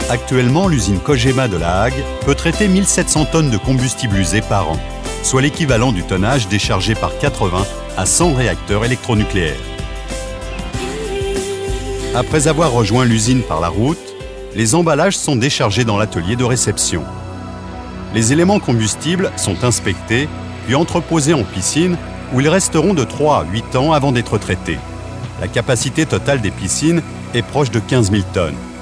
Actuellement, l'usine Cogema de La Hague peut traiter 1700 tonnes de combustible usé par an, soit l'équivalent du tonnage déchargé par 80 à 100 réacteurs électronucléaires. Après avoir rejoint l'usine par la route, les emballages sont déchargés dans l'atelier de réception. Les éléments combustibles sont inspectés puis entreposés en piscine où ils resteront de 3 à 8 ans avant d'être traités. La capacité totale des piscines est proche de 15 000 tonnes.